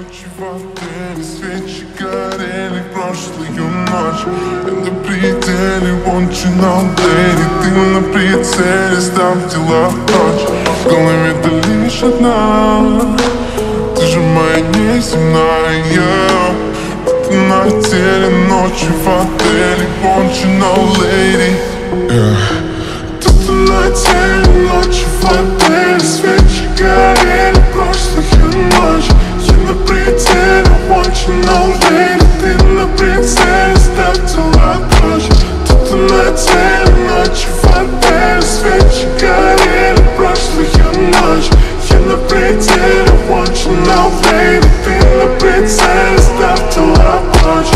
ночи в отеле, свечи горели прошлую ночь. Я на пределе, want you now, lady. Ты на прицеле, ставь дела прочь. В голове ты лишь одна, ты же моя неземная, yeah. Ты на теле, ночи в отеле, want you now, lady, yeah. Ты на теле, ночи в отеле, свечи горели прошлую ночь. Я на пределе, want you now, lady. Ты на прицеле, ставь дела прочь. Ты на теле, ночи в отеле, свечи горели прошлую ночь. Я на пределе, want you now, lady. Ты на прицеле, ставь дела прочь.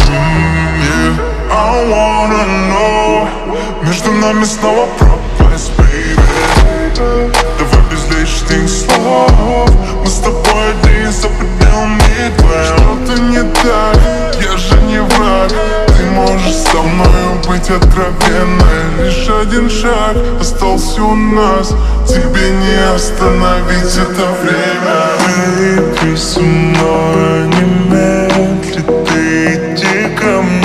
I wanna know, между нами снова пропасть, baby. Давай без лишних слов, мы с тобой одни за пределами двоем. Что-то не так, я же не враг. Ты можешь со мною быть откровенной. Лишь один шаг остался у нас, тебе не остановить это время. Baby, со мной немедли ты иди ко мне.